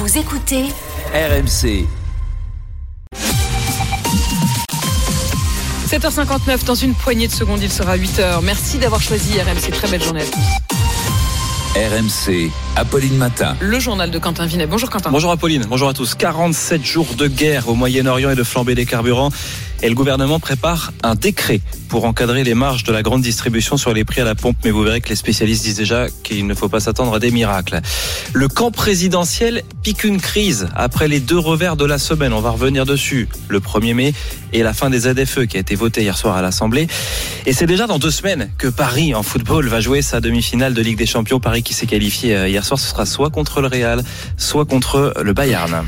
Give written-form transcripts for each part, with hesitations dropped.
Vous écoutez RMC. 7h59, dans une poignée de secondes, il sera 8h. Merci d'avoir choisi RMC. Très belle journée à tous. RMC, Apolline Matin. Le journal de Quentin Vinet. Bonjour Quentin. Bonjour Apolline, bonjour à tous. 47 jours de guerre au Moyen-Orient et de flambée des carburants. Et le gouvernement prépare un décret pour encadrer les marges de la grande distribution sur les prix à la pompe. Mais vous verrez que les spécialistes disent déjà qu'il ne faut pas s'attendre à des miracles. Le camp présidentiel pique une crise après les deux revers de la semaine. On va revenir dessus. Le 1er mai et la fin des ZFE qui a été votée hier soir à l'Assemblée. Et c'est déjà dans 2 semaines que Paris en football va jouer sa demi-finale de Ligue des Champions. Paris qui s'est qualifié hier soir, ce sera soit contre le Real, soit contre le Bayern.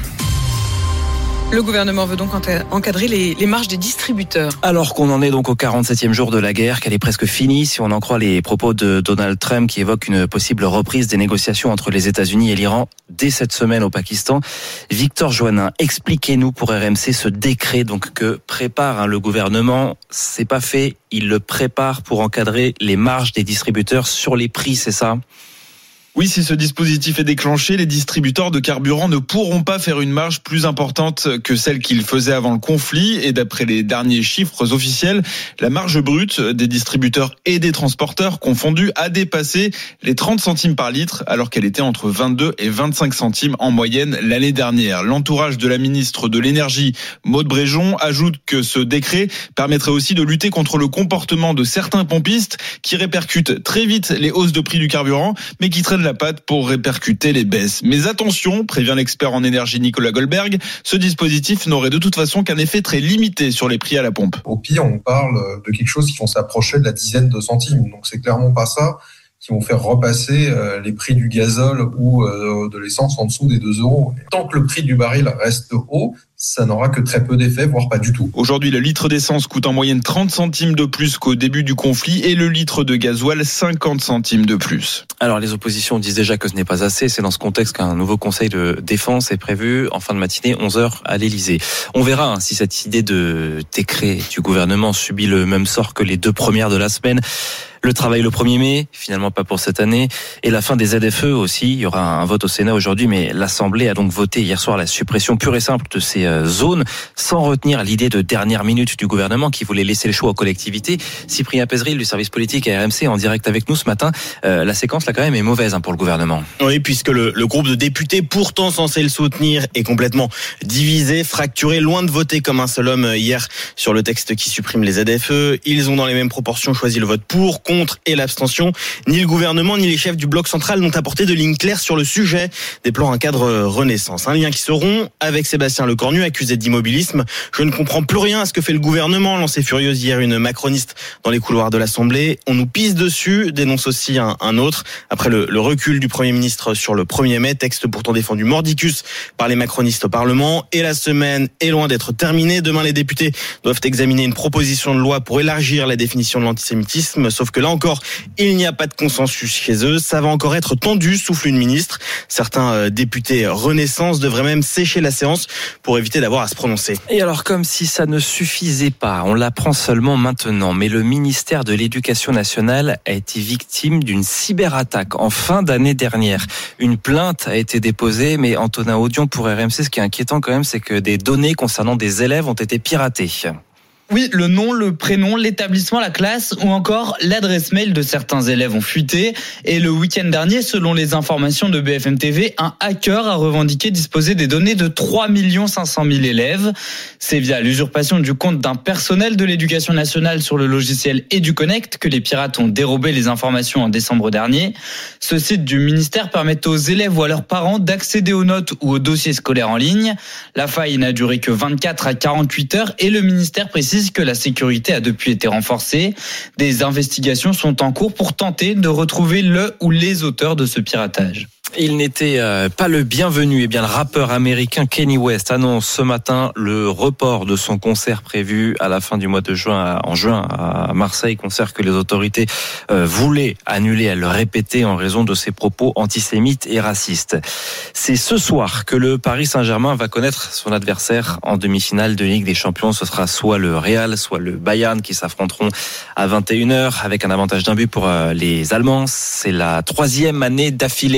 Le gouvernement veut donc encadrer les marges des distributeurs. Alors qu'on en est donc au 47e jour de la guerre, qu'elle est presque finie, si on en croit les propos de Donald Trump qui évoque une possible reprise des négociations entre les États-Unis et l'Iran dès cette semaine au Pakistan. Victor Joannin, expliquez-nous pour RMC ce décret donc que prépare le gouvernement. C'est pas fait, il le prépare pour encadrer les marges des distributeurs sur les prix, c'est ça ? Oui, si ce dispositif est déclenché, les distributeurs de carburant ne pourront pas faire une marge plus importante que celle qu'ils faisaient avant le conflit. Et d'après les derniers chiffres officiels, la marge brute des distributeurs et des transporteurs confondus a dépassé les 30 centimes par litre, alors qu'elle était entre 22 et 25 centimes en moyenne l'année dernière. L'entourage de la ministre de l'Énergie, Maud Bréjon, ajoute que ce décret permettrait aussi de lutter contre le comportement de certains pompistes qui répercutent très vite les hausses de prix du carburant, mais qui traînent la patte pour répercuter les baisses. Mais attention, prévient l'expert en énergie Nicolas Goldberg, ce dispositif n'aurait de toute façon qu'un effet très limité sur les prix à la pompe. Au pire, on parle de quelque chose qui vont s'approcher de la dizaine de centimes. Donc c'est clairement pas ça qui vont faire repasser les prix du gazole ou de l'essence en dessous des 2 €. Tant que le prix du baril reste haut, ça n'aura que très peu d'effet, voire pas du tout. Aujourd'hui, le litre d'essence coûte en moyenne 30 centimes de plus qu'au début du conflit et le litre de gasoil 50 centimes de plus. Alors les oppositions disent déjà que ce n'est pas assez. C'est dans ce contexte qu'un nouveau conseil de défense est prévu en fin de matinée, 11h à l'Elysée. On verra si cette idée de décret du gouvernement subit le même sort que les 2 premières de la semaine. Le travail le 1er mai, finalement pas pour cette année. Et la fin des ZFE aussi. Il y aura un vote au Sénat aujourd'hui, mais l'Assemblée a donc voté hier soir la suppression pure et simple de ces zones, sans retenir l'idée de dernière minute du gouvernement qui voulait laisser le choix aux collectivités. Cyprien Pézeril du service politique à RMC en direct avec nous ce matin. La séquence là quand même est mauvaise pour le gouvernement. Oui, puisque le groupe de députés pourtant censé le soutenir est complètement divisé, fracturé, loin de voter comme un seul homme hier sur le texte qui supprime les ZFE. Ils ont dans les mêmes proportions choisi le vote pour, contre et l'abstention. Ni le gouvernement ni les chefs du bloc central n'ont apporté de ligne claire sur le sujet, déploient un cadre renaissance. Un lien qui se rompt avec Sébastien Lecornu, accusé d'immobilisme. Je ne comprends plus rien à ce que fait le gouvernement, lancé furieuse hier une macroniste dans les couloirs de l'Assemblée. On nous pisse dessus, dénonce aussi un autre. Après le recul du Premier ministre sur le 1er mai, texte pourtant défendu mordicus par les macronistes au Parlement. Et la semaine est loin d'être terminée. Demain, les députés doivent examiner une proposition de loi pour élargir la définition de l'antisémitisme. Sauf que là encore, il n'y a pas de consensus chez eux. Ça va encore être tendu, souffle une ministre. Certains députés Renaissance devraient même sécher la séance pour éviter d'avoir à se prononcer. Et alors, comme si ça ne suffisait pas, on l'apprend seulement maintenant, mais le ministère de l'Éducation nationale a été victime d'une cyberattaque en fin d'année dernière. Une plainte a été déposée, mais Antonin Audion pour RMC, ce qui est inquiétant quand même, c'est que des données concernant des élèves ont été piratées. Oui, le nom, le prénom, l'établissement, la classe ou encore l'adresse mail de certains élèves ont fuité. Et le week-end dernier, selon les informations de BFM TV, un hacker a revendiqué disposer des données de 3 500 000 élèves. C'est via l'usurpation du compte d'un personnel de l'éducation nationale sur le logiciel EduConnect que les pirates ont dérobé les informations en décembre dernier. Ce site du ministère permet aux élèves ou à leurs parents d'accéder aux notes ou aux dossiers scolaires en ligne. La faille n'a duré que 24 à 48 heures et le ministère précise que la sécurité a depuis été renforcée. Des investigations sont en cours pour tenter de retrouver le ou les auteurs de ce piratage. Il n'était pas le bienvenu. Eh bien, le rappeur américain Kanye West annonce ce matin le report de son concert prévu à la fin du mois de juin, en juin à Marseille, concert que les autorités voulaient annuler, elles le répétaient, en raison de ses propos antisémites et racistes. C'est ce soir que le Paris Saint-Germain va connaître son adversaire en demi-finale de Ligue des Champions. Ce sera soit le Real, soit le Bayern qui s'affronteront à 21h avec un avantage d'un but pour les Allemands. C'est la 3e année d'affilée que les Parisiens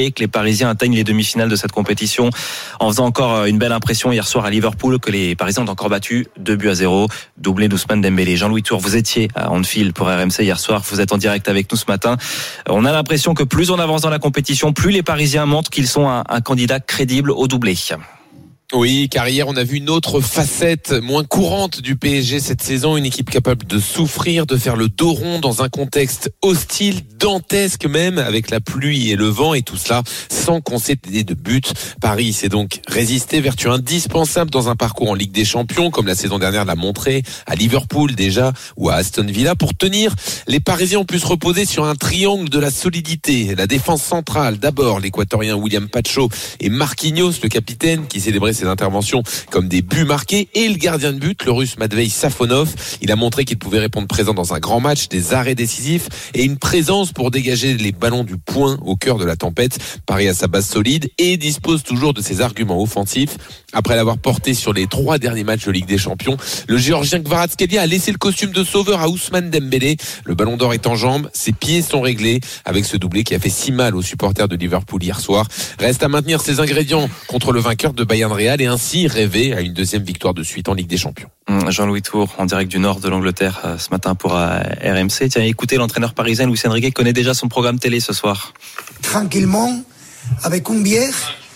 Parisiens atteignent les demi-finales de cette compétition en faisant encore une belle impression hier soir à Liverpool, que les Parisiens ont encore battu 2-0, doublé d'Ousmane Dembélé. Jean-Louis Tour, vous étiez à Anfield pour RMC hier soir, vous êtes en direct avec nous ce matin. On a l'impression que plus on avance dans la compétition, plus les Parisiens montrent qu'ils sont un candidat crédible au doublé. Oui, car hier on a vu une autre facette moins courante du PSG cette saison, une équipe capable de souffrir, de faire le dos rond dans un contexte hostile, dantesque même, avec la pluie et le vent, et tout cela sans concéder de but. Paris s'est donc résisté, vertu indispensable dans un parcours en Ligue des Champions, comme la saison dernière l'a montré, à Liverpool déjà, ou à Aston Villa. Pour tenir, les Parisiens ont pu se reposer sur un triangle de la solidité. La défense centrale, d'abord l'Équatorien William Pacho et Marquinhos, le capitaine, qui célébrait ses interventions comme des buts marqués, et le gardien de but, le Russe Matvei Safonov. Il a montré qu'il pouvait répondre présent dans un grand match, des arrêts décisifs et une présence pour dégager les ballons du point au cœur de la tempête. Paris a sa base solide et dispose toujours de ses arguments offensifs. Après l'avoir porté sur les 3 derniers matchs de Ligue des Champions, le Géorgien Kvaratskhelia a laissé le costume de sauveur à Ousmane Dembélé. Le ballon d'or est en jambes, ses pieds sont réglés avec ce doublé qui a fait si mal aux supporters de Liverpool hier soir. Reste à maintenir ses ingrédients contre le vainqueur de Bayern Real et ainsi rêver à une deuxième victoire de suite en Ligue des Champions. Jean-Louis Tour, en direct du nord de l'Angleterre ce matin pour RMC. Tiens, écoutez, l'entraîneur parisien Luis Enrique connaît déjà son programme télé ce soir. Tranquillement, avec une bière,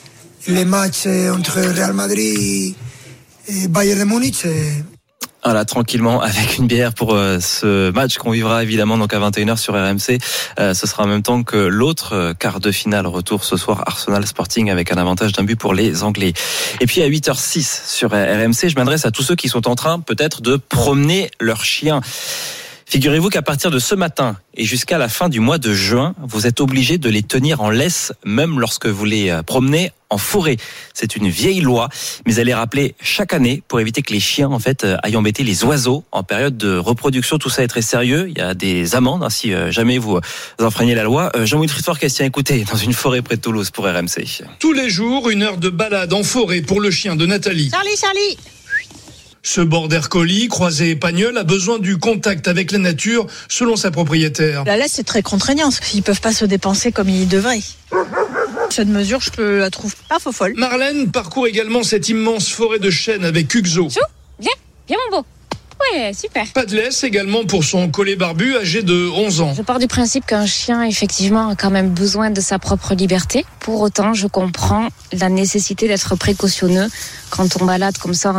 les matchs entre Real Madrid et Bayern de Munich. Voilà, tranquillement, avec une bière pour ce match qu'on vivra évidemment donc à 21h sur RMC. Ce sera en même temps que l'autre quart de finale, retour ce soir Arsenal Sporting avec un avantage d'un but pour les Anglais. Et puis à 8h06 sur RMC, je m'adresse à tous ceux qui sont en train peut-être de promener leurs chiens. Figurez-vous qu'à partir de ce matin et jusqu'à la fin du mois de juin, vous êtes obligé de les tenir en laisse, même lorsque vous les promenez en forêt. C'est une vieille loi, mais elle est rappelée chaque année pour éviter que les chiens en fait aillent embêter les oiseaux en période de reproduction. Tout ça est très sérieux. Il y a des amendes si jamais vous enfreignez la loi. Jean-Louis Tristor, question écoutez, dans une forêt près de Toulouse pour RMC. Tous les jours, 1 heure de balade en forêt pour le chien de Nathalie. Charlie. Ce border collie, croisé épagnol, a besoin du contact avec la nature, selon sa propriétaire. La laisse, c'est très contraignant, parce qu'ils peuvent pas se dépenser comme ils devraient. Cette mesure, je la trouve pas folle. Marlène parcourt également cette immense forêt de chênes avec Hugo. Chou, viens mon beau. Ouais, super. Pas de laisse également pour son collet barbu âgé de 11 ans. Je pars du principe qu'un chien, effectivement, a quand même besoin de sa propre liberté. Pour autant, je comprends la nécessité d'être précautionneux quand on balade comme ça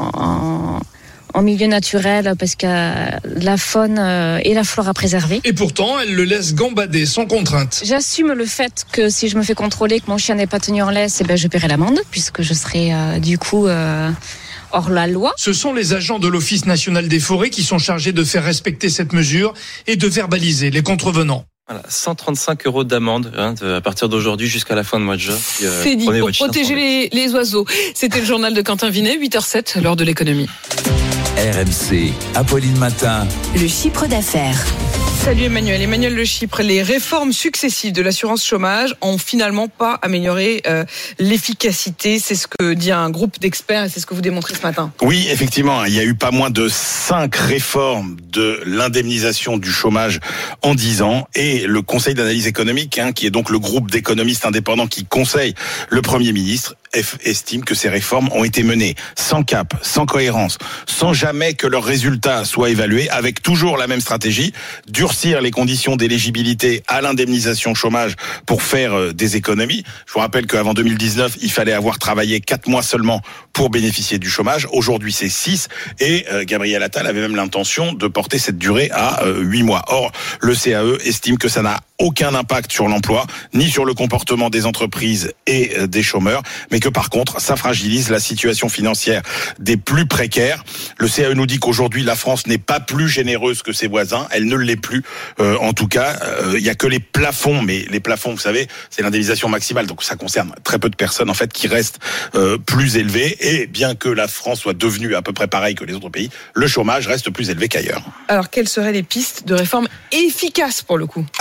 en milieu naturel, parce que la faune et la flore à préserver. Et pourtant, elle le laisse gambader sans contrainte. J'assume le fait que si je me fais contrôler que mon chien n'est pas tenu en laisse, je paierai l'amende, puisque je serai du coup... hors la loi. Ce sont les agents de l'Office national des forêts qui sont chargés de faire respecter cette mesure et de verbaliser les contrevenants. Voilà, 135 € d'amende à partir d'aujourd'hui jusqu'à la fin de mois de juin. C'est dit, pour protéger les oiseaux. C'était le journal de Quentin Vinet, 8h07, l'heure de l'économie. RMC, Apolline Matin. Le chiffre d'affaires. Salut Emmanuel. Emmanuel Le Chypre, les réformes successives de l'assurance chômage ont finalement pas amélioré l'efficacité. C'est ce que dit un groupe d'experts et c'est ce que vous démontrez ce matin. Oui, effectivement, il y a eu pas moins de 5 réformes de l'indemnisation du chômage en 10 ans. Et le Conseil d'analyse économique, qui est donc le groupe d'économistes indépendants qui conseille le Premier ministre, estime que ces réformes ont été menées sans cap, sans cohérence, sans jamais que leurs résultats soient évalués, avec toujours la même stratégie, durcir les conditions d'éligibilité à l'indemnisation chômage pour faire des économies. Je vous rappelle qu'avant 2019, il fallait avoir travaillé 4 mois seulement pour bénéficier du chômage. Aujourd'hui, c'est 6 et Gabriel Attal avait même l'intention de porter cette durée à 8 mois. Or, le CAE estime que ça n'a aucun impact sur l'emploi, ni sur le comportement des entreprises et des chômeurs, mais que par contre, ça fragilise la situation financière des plus précaires. Le CAE nous dit qu'aujourd'hui, la France n'est pas plus généreuse que ses voisins. Elle ne l'est plus. En tout cas, il y a que les plafonds, mais les plafonds, vous savez, c'est l'indemnisation maximale, donc ça concerne très peu de personnes en fait qui restent plus élevées. Et bien que la France soit devenue à peu près pareil que les autres pays, le chômage reste plus élevé qu'ailleurs. Alors, quelles seraient les pistes de réforme efficaces pour le coup ? Alors,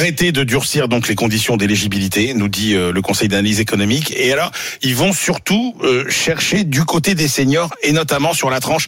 arrêter de durcir donc les conditions d'éligibilité, nous dit le Conseil d'analyse économique. Et alors, ils vont surtout chercher du côté des seniors, et notamment sur la tranche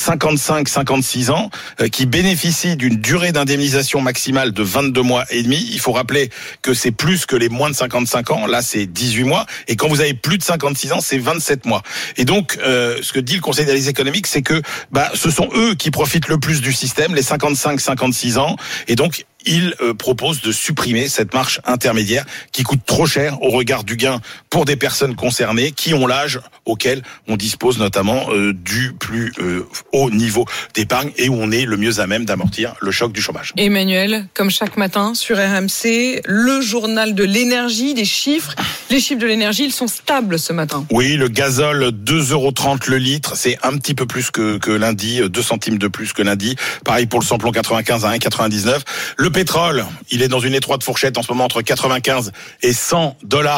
55-56 ans, qui bénéficient d'une durée d'indemnisation maximale de 22 mois et demi. Il faut rappeler que c'est plus que les moins de 55 ans. Là, c'est 18 mois. Et quand vous avez plus de 56 ans, c'est 27 mois. Et donc, ce que dit le Conseil d'analyse économique, c'est que ce sont eux qui profitent le plus du système, les 55-56 ans. Et donc, il propose de supprimer cette marche intermédiaire qui coûte trop cher au regard du gain pour des personnes concernées qui ont l'âge auquel on dispose notamment du plus haut niveau d'épargne et où on est le mieux à même d'amortir le choc du chômage. Emmanuel, comme chaque matin sur RMC, le journal de l'énergie, des chiffres. Les chiffres de l'énergie, ils sont stables ce matin. Oui, le gazole, 2,30 € le litre, c'est un petit peu plus que lundi, 2 centimes de plus que lundi. Pareil pour le samplon 95 à 1,99. Le pétrole, il est dans une étroite fourchette en ce moment entre 95 et $100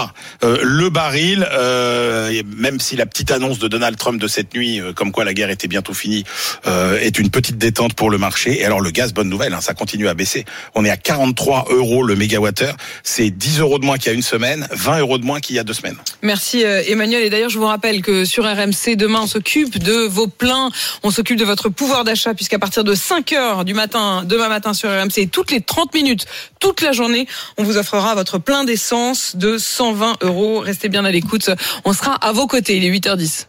le baril, même si la petite annonce de Donald Trump de cette nuit, comme quoi la guerre était bientôt finie, est une petite détente pour le marché. Et alors le gaz, bonne nouvelle, ça continue à baisser. On est à 43 € le mégawattheure, c'est 10 € de moins qu'il y a une semaine, 20 € de moins qu'il y a 2 semaines. Merci Emmanuel, et d'ailleurs je vous rappelle que sur RMC, demain on s'occupe de vos pleins, on s'occupe de votre pouvoir d'achat, puisqu'à partir de 5h du matin, demain matin sur RMC, toutes les 30 minutes, toute la journée, on vous offrera votre plein d'essence de 120 €. Restez bien à l'écoute, on sera à vos côtés, il est 8h10.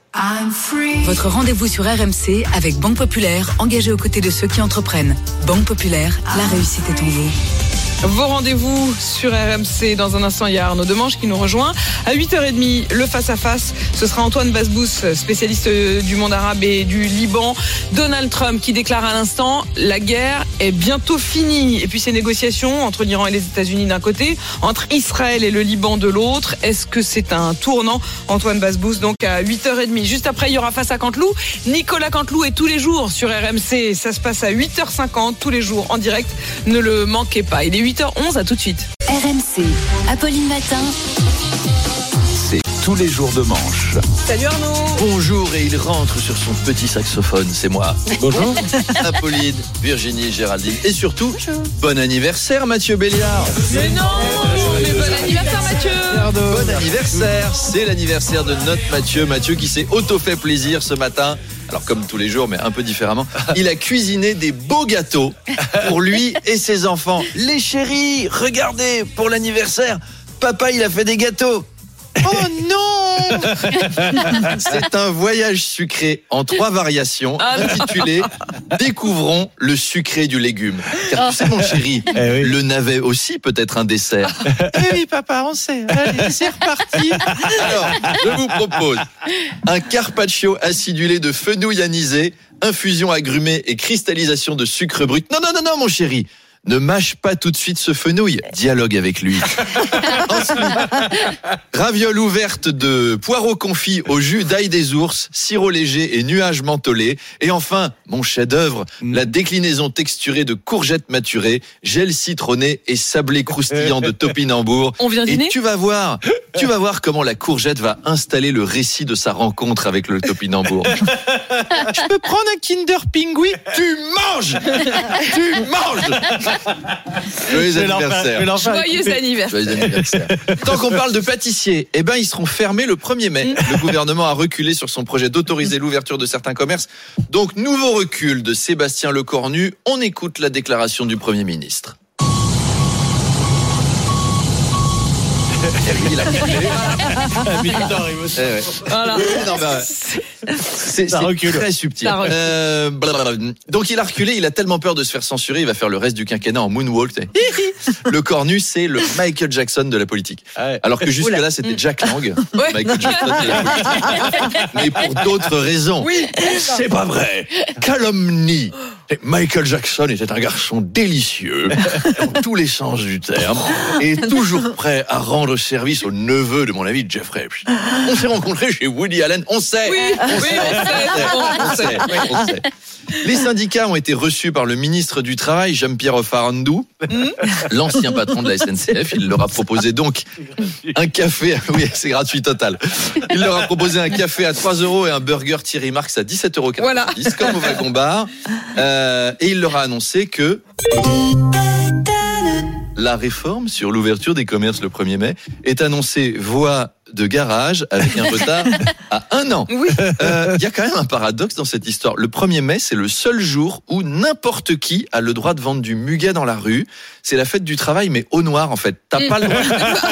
Votre rendez-vous sur RMC avec Banque Populaire, engagée aux côtés de ceux qui entreprennent. Banque Populaire, la réussite est en vous. Vos rendez-vous sur RMC. Dans un instant, il y a Arnaud Demange qui nous rejoint. À 8h30, le face-à-face, ce sera Antoine Basbous, spécialiste du monde arabe et du Liban. Donald Trump qui déclare à l'instant, la guerre est bientôt finie. Et puis ces négociations entre l'Iran et les États-Unis d'un côté, entre Israël et le Liban de l'autre. Est-ce que c'est un tournant? Antoine Basbous, donc à 8h30. Juste après, il y aura Face à Canteloup. Nicolas Canteloup est tous les jours sur RMC. Ça se passe à 8h50, tous les jours en direct. Ne le manquez pas. Il est 8h11, à tout de suite. RMC, Apolline Matin. C'est tous les jours de manche. Salut Arnaud. Bonjour, et il rentre sur son petit saxophone, c'est moi. Bonjour. Apolline, Virginie, Géraldine et surtout, bon anniversaire Mathieu Béliard. Mais non, mais bon anniversaire Mathieu. Bon anniversaire, c'est l'anniversaire de notre Mathieu qui s'est auto-fait plaisir ce matin. Alors comme tous les jours, mais un peu différemment, il a cuisiné des beaux gâteaux pour lui et ses enfants. Les chéris, regardez, pour l'anniversaire, papa il a fait des gâteaux. Oh non! C'est un voyage sucré en 3 variations intitulé Découvrons le sucré du légume. Car tu sais mon chéri, le navet aussi peut être un dessert. Oui papa, on sait. Allez, c'est reparti. Alors, je vous propose un carpaccio acidulé de fenouil anisé, infusion agrumée et cristallisation de sucre brut. Non mon chéri. Ne mâche pas tout de suite ce fenouil, dialogue avec lui. Ensuite, ravioles ouvertes de poireaux confits au jus d'ail des ours, sirop léger et nuages mentholés. Et enfin, mon chef-d'œuvre, la déclinaison texturée de courgettes maturées, gel citronné et sablé croustillant de topinambour. On vient dîner ? Et tu vas voir comment la courgette va installer le récit de sa rencontre avec le topinambour. Je peux prendre un Kinder Pingui? Tu manges. Joyeux anniversaire. Joyeux anniversaire. Tant qu'on parle de pâtissiers, ils seront fermés le 1er mai. Le gouvernement a reculé sur son projet d'autoriser l'ouverture de certains commerces. Donc, nouveau recul de Sébastien Lecornu. On écoute la déclaration du Premier ministre. Il a voilà. C'est très subtil. Donc il a reculé, il a tellement peur de se faire censurer, il va faire le reste du quinquennat en moonwalk. Le Cornu, c'est le Michael Jackson de la politique. Alors que jusque-là, c'était Jack Lang. Michael Jackson de la politique. Mais pour d'autres raisons. Oui. C'est pas vrai. Calomnie. Michael Jackson était un garçon délicieux, dans tous les sens du terme, et toujours prêt à rendre service au neveu de mon ami Jeffrey. On s'est rencontrés chez Woody Allen, on sait. On sait. Les syndicats ont été reçus par le ministre du Travail, Jean-Pierre Farandou, l'ancien patron de la SNCF. Il leur a proposé donc un café. Oui, c'est gratuit total. Il leur a proposé un café à 3 € et un burger Thierry Marx à 17,90 €, voilà. Comme au wagon bar. Et il leur a annoncé que la réforme sur l'ouverture des commerces le 1er mai est annoncée voie de garage avec un retard à 1 an. Oui. Il y a quand même un paradoxe dans cette histoire. Le 1er mai, c'est le seul jour où n'importe qui a le droit de vendre du muguet dans la rue. C'est la fête du travail, mais au noir, en fait. T'as pas le droit,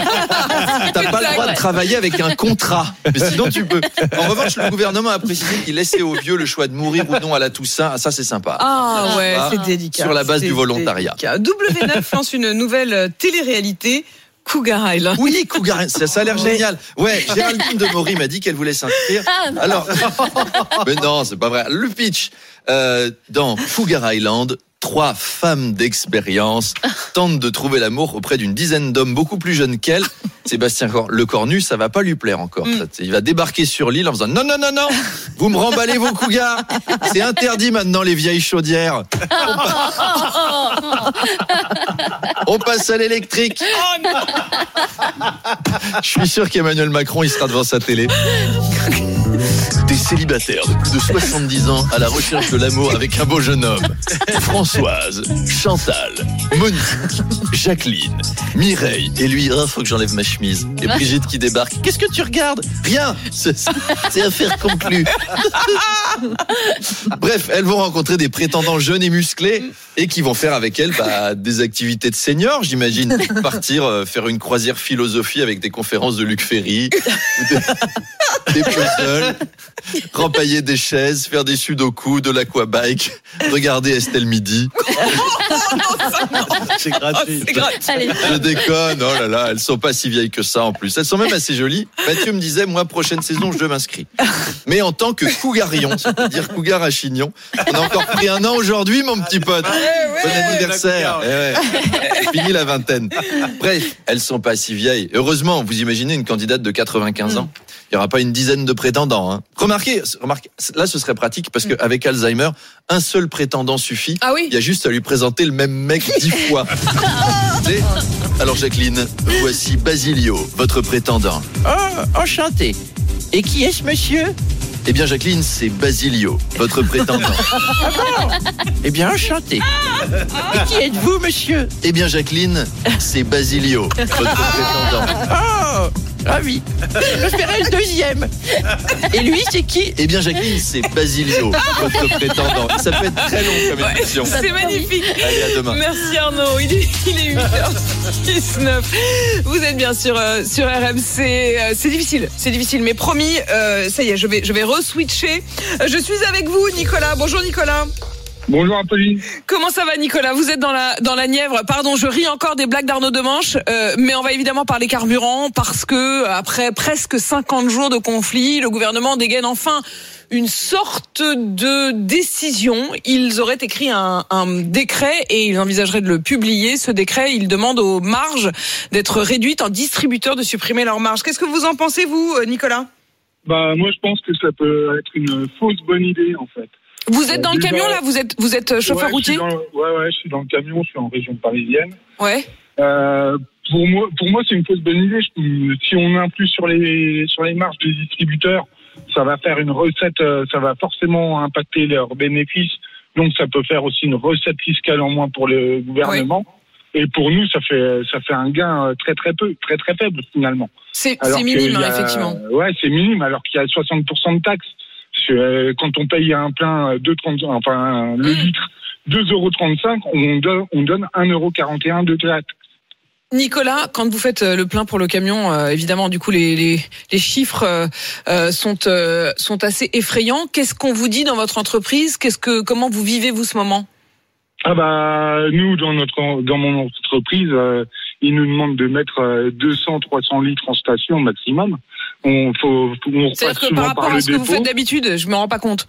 de travailler avec un contrat. Mais sinon, tu peux. En revanche, le gouvernement a précisé qu'il laissait aux vieux le choix de mourir ou non à la Toussaint. Ça, c'est sympa. Ah ouais, c'est délicat. Sur la base du volontariat. W9 lance une nouvelle télé-réalité. Cougar Island. Oui, Cougar Island, ça a l'air génial. Ouais, Géraldine de Maury m'a dit qu'elle voulait s'inscrire. Alors, mais non, c'est pas vrai. Le pitch, dans Cougar Island, 3 femmes d'expérience tentent de trouver l'amour auprès d'une dizaine d'hommes beaucoup plus jeunes qu'elles. Sébastien Lecornu, ça va pas lui plaire encore. Il va débarquer sur l'île en faisant non, vous me remballez vos cougars. C'est interdit maintenant les vieilles chaudières. On passe à l'électrique. Je suis sûr qu'Emmanuel Macron, il sera devant sa télé. Des célibataires de plus de 70 ans à la recherche de l'amour avec un beau jeune homme. Françoise, Chantal, Monique, Jacqueline, Mireille. Et lui, faut que j'enlève ma chemise. Et Brigitte qui débarque. Qu'est-ce que tu regardes ? Rien. C'est affaire conclue. Bref, elles vont rencontrer des prétendants jeunes et musclés et qui vont faire avec elles des activités de seniors, j'imagine. Partir faire une croisière philosophie avec des conférences de Luc Ferry, des puzzles, rempailler des chaises, faire des sudoku, de l'aquabike, regarder Estelle Midi. C'est gratuit. Je déconne, oh là là, elles sont pas si vieilles que ça en plus. Elles sont même assez jolies. Mathieu me disait, moi, prochaine saison, je m'inscris. Mais en tant que cougarion, c'est-à-dire cougar à chignon, on a encore pris 1 an aujourd'hui, mon petit pote. Bon anniversaire. Fini la vingtaine. Bref, elles sont pas si vieilles. Heureusement, vous imaginez une candidate de 95 ans. Il n'y aura pas une dizaine de prétendants. Hein. Remarquez, là ce serait pratique parce qu'avec Alzheimer, un seul prétendant suffit. Ah oui. Il y a juste à lui présenter le même mec 10 fois. Alors Jacqueline, voici Basilio, votre prétendant. Oh, enchanté. Et qui est ce monsieur ? Eh bien Jacqueline, c'est Basilio, votre prétendant. Ah bon ? Eh bien enchanté. Et qui êtes-vous, monsieur ? Eh bien Jacqueline, c'est Basilio, votre prétendant. Oh, ravi. Je ferai le deuxième. Et lui, c'est qui ? Eh bien Jacqueline, c'est Basilio, votre prétendant. Ça peut être très long comme émission. C'est magnifique. Allez, à demain. Merci Arnaud. Il est 8h19. Vous êtes bien sur RMC. C'est difficile, mais promis, ça y est, je vais re-switcher. Je suis avec vous, Nicolas. Bonjour Nicolas. Bonjour Apolline. Comment ça va Nicolas ? Vous êtes dans la Nièvre. Pardon, je ris encore des blagues d'Arnaud Demanche, mais on va évidemment parler carburant parce que après presque 50 jours de conflit, le gouvernement dégaine enfin une sorte de décision. Ils auraient écrit un décret et ils envisageraient de le publier. Ce décret, il demande aux marges d'être réduites en distributeurs, de supprimer leurs marges. Qu'est-ce que vous en pensez, vous, Nicolas ? Moi, je pense que ça peut être une fausse bonne idée, en fait. Vous êtes dans le camion, là ? Vous êtes chauffeur routier ? Je suis dans le camion, je suis en région parisienne. Ouais. Pour moi, c'est une fausse bonne idée. Si on influe sur les marges des distributeurs, ça va faire une recette, ça va forcément impacter leurs bénéfices. Donc, ça peut faire aussi une recette fiscale en moins pour le gouvernement. Ouais. Et pour nous, ça fait un gain très faible finalement. C'est minime, effectivement. Ouais, c'est minime, alors qu'il y a 60% de taxes. Quand on paye un plein le litre 2,35 €, on donne 1,41 € de taxe. Nicolas, quand vous faites le plein pour le camion, évidemment, du coup, les chiffres sont assez effrayants. Qu'est-ce qu'on vous dit dans votre entreprise ? Comment vous vivez vous ce moment ? Nous, dans mon entreprise, ils nous demandent de mettre 200-300 litres en station maximum. C'est-à-dire que par rapport à ce que vous faites d'habitude, je me rends pas compte.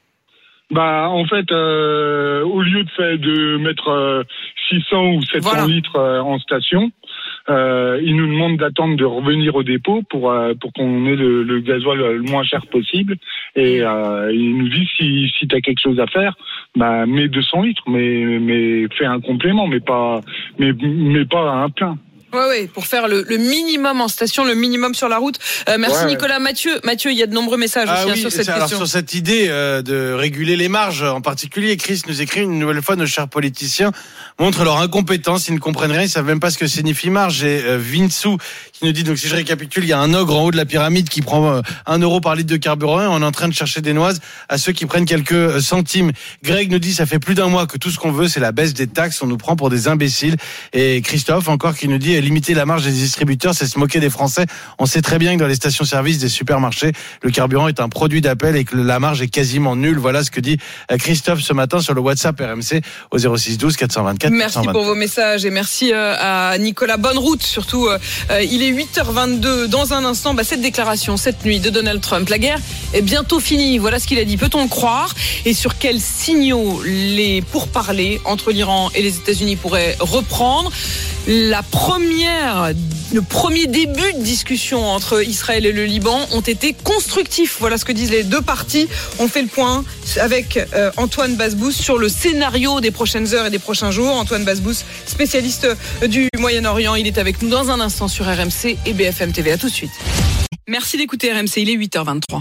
En fait, au lieu de mettre 600 ou 700 litres en station, ils nous demandent d'attendre de revenir au dépôt pour qu'on ait le gasoil le moins cher possible. Et ils nous disent si t'as quelque chose à faire, mets 200 litres, mais fais un complément, mais pas un plein. Ouais, pour faire le minimum en station, le minimum sur la route. Merci Ouais. Nicolas. Mathieu, il y a de nombreux messages aussi sur cette question. Sur cette idée de réguler les marges, en particulier, Chris nous écrit une nouvelle fois, nos chers politiciens montrent leur incompétence, ils ne comprennent rien, ils savent même pas ce que signifie marge. Et Vinsou qui nous dit, donc si je récapitule, il y a un ogre en haut de la pyramide qui prend 1 euro par litre de carburant et on est en train de chercher des noises à ceux qui prennent quelques centimes. Greg nous dit, ça fait plus d'un mois que tout ce qu'on veut, c'est la baisse des taxes, on nous prend pour des imbéciles. Et Christophe encore qui nous dit, limiter la marge des distributeurs, c'est se moquer des Français. On sait très bien que dans les stations-service des supermarchés, le carburant est un produit d'appel et que la marge est quasiment nulle. Voilà ce que dit Christophe ce matin sur le WhatsApp RMC au 06 12 424. Merci 424. pour vos messages et merci à Nicolas. Bonne route surtout. Il est 8h22. Dans un instant, cette déclaration, cette nuit de Donald Trump. La guerre est bientôt finie. Voilà ce qu'il a dit. Peut-on le croire? Et sur quels signaux les pourparlers entre l'Iran et les États-Unis pourraient reprendre? Le premier début de discussion entre Israël et le Liban ont été constructifs. Voilà ce que disent les deux parties. On fait le point avec Antoine Basbous sur le scénario des prochaines heures et des prochains jours. Antoine Basbous, spécialiste du Moyen-Orient. Il est avec nous dans un instant sur RMC et BFM TV. À tout de suite. Merci d'écouter RMC. Il est 8h23.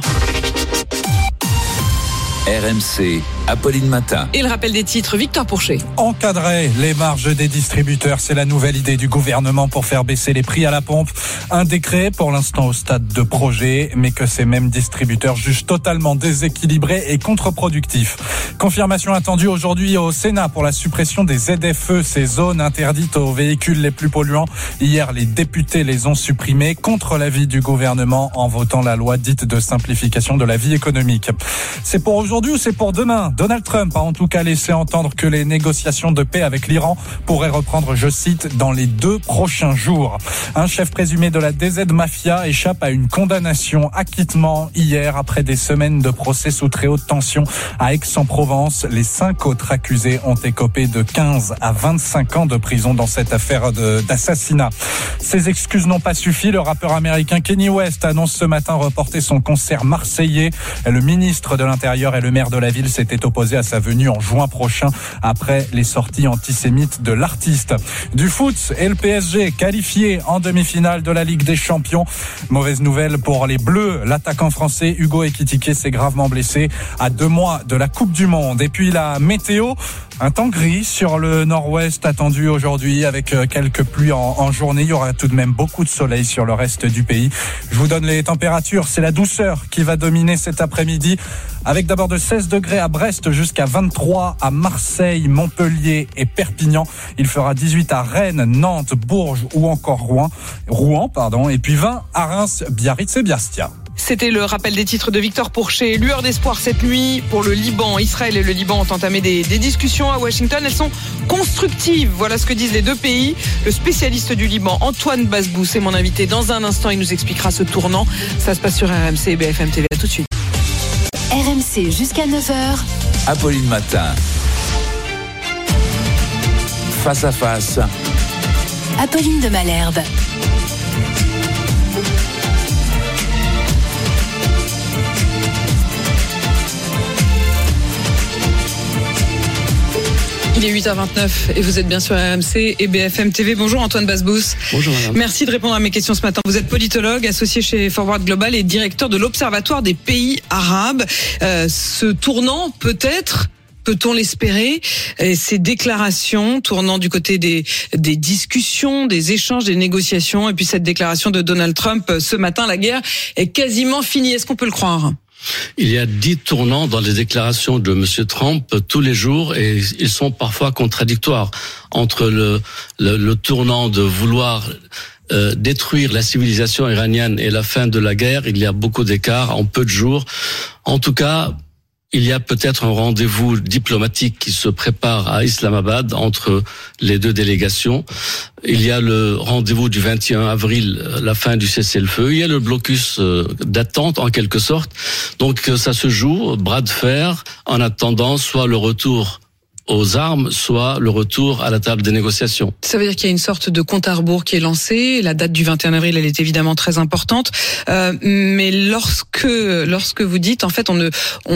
RMC, Apolline Matin. Et le rappel des titres, Victor Pourchet. Encadrer les marges des distributeurs, c'est la nouvelle idée du gouvernement pour faire baisser les prix à la pompe. Un décret pour l'instant au stade de projet, mais que ces mêmes distributeurs jugent totalement déséquilibré et contre-productif. Confirmation attendue aujourd'hui au Sénat pour la suppression des ZFE, ces zones interdites aux véhicules les plus polluants. Hier, les députés les ont supprimées contre l'avis du gouvernement en votant la loi dite de simplification de la vie économique. C'est pour aujourd'hui ou c'est pour demain? Donald Trump a en tout cas laissé entendre que les négociations de paix avec l'Iran pourraient reprendre, je cite, dans les 2 prochains jours. Un chef présumé de la DZ Mafia échappe à une condamnation, acquittement hier après des semaines de procès sous très haute tension à Aix-en-Provence. Les 5 autres accusés ont écopé de 15 à 25 ans de prison dans cette affaire d'assassinat. Ces excuses n'ont pas suffi. Le rappeur américain Kanye West annonce ce matin reporter son concert marseillais. Le ministre de l'Intérieur et le maire de la ville s'était opposé à sa venue en juin prochain après les sorties antisémites de l'artiste. Du foot et le PSG qualifié en demi-finale de la Ligue des Champions. Mauvaise nouvelle pour les Bleus. L'attaquant français Hugo Ekitike s'est gravement blessé à 2 mois de la Coupe du Monde. Et puis la météo, un temps gris sur le nord-ouest attendu aujourd'hui avec quelques pluies en journée. Il y aura tout de même beaucoup de soleil sur le reste du pays. Je vous donne les températures. C'est la douceur qui va dominer cet après-midi avec d'abord de 16 degrés à Brest jusqu'à 23 à Marseille, Montpellier et Perpignan. Il fera 18 à Rennes, Nantes, Bourges ou encore Rouen, et puis 20 à Reims, Biarritz et Bastia. C'était le rappel des titres de Victor Pourchet. Lueur d'espoir cette nuit pour le Liban. Israël et le Liban ont entamé des discussions à Washington. Elles sont constructives. Voilà ce que disent les deux pays. Le spécialiste du Liban, Antoine Basbous, est mon invité. Dans un instant, il nous expliquera ce tournant. Ça se passe sur RMC et BFM TV. À tout de suite. RMC jusqu'à 9h. Apolline Matin. Face à face. Apolline de Malherbe. Il est 8h29 et vous êtes bien sur RMC et BFM TV. Bonjour Antoine Basbous. Bonjour madame. Merci de répondre à mes questions ce matin. Vous êtes politologue, associé chez Forward Global et directeur de l'Observatoire des pays arabes. Ce tournant peut-on l'espérer? Ces déclarations tournant du côté des discussions, des échanges, des négociations, et puis cette déclaration de Donald Trump ce matin, la guerre est quasiment finie. Est-ce qu'on peut le croire? Il y a 10 tournants dans les déclarations de M. Trump tous les jours et ils sont parfois contradictoires. Entre le tournant de vouloir détruire la civilisation iranienne et la fin de la guerre, il y a beaucoup d'écart en peu de jours. En tout cas, il y a peut-être un rendez-vous diplomatique qui se prépare à Islamabad entre les deux délégations. Il y a le rendez-vous du 21 avril, la fin du cessez-le-feu. Il y a le blocus d'attente en quelque sorte. Donc ça se joue, bras de fer, en attendant soit le retour aux armes, soit le retour à la table des négociations. Ça veut dire qu'il y a une sorte de compte à rebours qui est lancé. La date du 21 avril, elle est évidemment très importante. Mais lorsque vous dites, en fait, on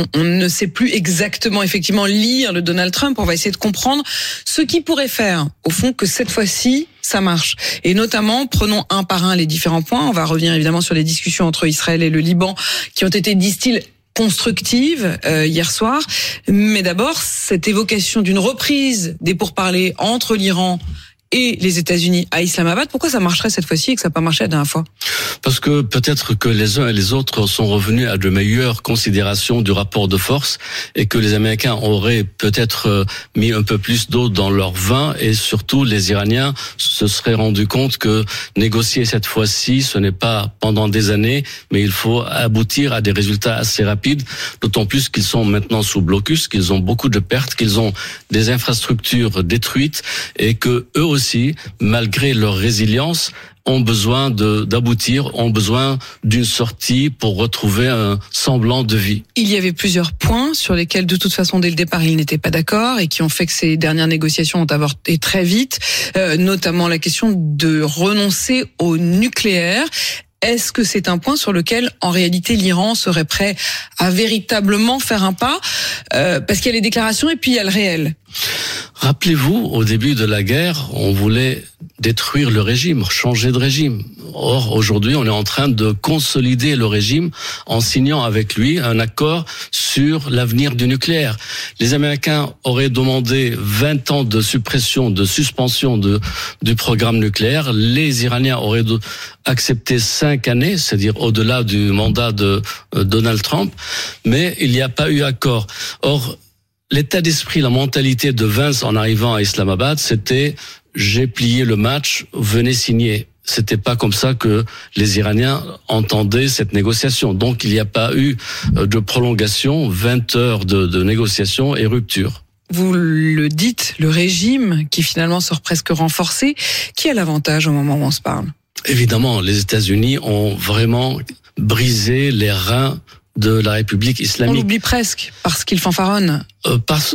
ne sait plus exactement, effectivement, lire le Donald Trump, on va essayer de comprendre ce qui pourrait faire, au fond, que cette fois-ci, ça marche. Et notamment, prenons un par un les différents points. On va revenir évidemment sur les discussions entre Israël et le Liban qui ont été, disent-ils, constructive hier soir, mais d'abord cette évocation d'une reprise des pourparlers entre l'Iran et les États-Unis à Islamabad. Pourquoi ça marcherait cette fois-ci et que ça n'a pas marché la dernière fois? Parce que peut-être que les uns et les autres sont revenus à de meilleures considérations du rapport de force et que les Américains auraient peut-être mis un peu plus d'eau dans leur vin, et surtout les Iraniens se seraient rendus compte que négocier cette fois-ci, ce n'est pas pendant des années, mais il faut aboutir à des résultats assez rapides, d'autant plus qu'ils sont maintenant sous blocus, qu'ils ont beaucoup de pertes, qu'ils ont des infrastructures détruites et que eux aussi, malgré leur résilience, ont besoin d'aboutir, ont besoin d'une sortie pour retrouver un semblant de vie. Il y avait plusieurs points sur lesquels, de toute façon, dès le départ, ils n'étaient pas d'accord et qui ont fait que ces dernières négociations ont avorté très vite, notamment la question de renoncer au nucléaire. Est-ce que c'est un point sur lequel, en réalité, l'Iran serait prêt à véritablement faire un pas? Parce qu'il y a les déclarations et puis il y a le réel. Rappelez-vous, au début de la guerre, on voulait détruire le régime, changer de régime. Or, aujourd'hui, on est en train de consolider le régime en signant avec lui un accord sur l'avenir du nucléaire. Les Américains auraient demandé 20 ans de suppression, de suspension du programme nucléaire. Les Iraniens auraient accepté 5 années, c'est-à-dire au-delà du mandat de Donald Trump, mais il n'y a pas eu accord. Or, l'état d'esprit, la mentalité de Vance en arrivant à Islamabad, c'était « j'ai plié le match, venez signer ». C'était pas comme ça que les Iraniens entendaient cette négociation. Donc il n'y a pas eu de prolongation, 20 heures de négociation et rupture. Vous le dites, le régime qui finalement sort presque renforcé, qui a l'avantage au moment où on se parle? Évidemment, les États-Unis ont vraiment brisé les reins de la République islamique. On l'oublie presque, parce qu'il fanfaronne. Parce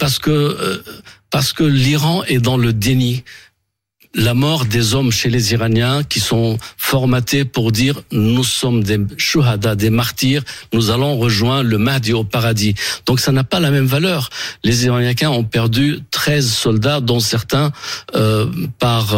que l'Iran est dans le déni. La mort des hommes chez les Iraniens qui sont formatés pour dire nous sommes des shuhada, des martyrs, nous allons rejoindre le Mahdi au paradis. Donc ça n'a pas la même valeur. Les Iraniens ont perdu 13 soldats, dont certains par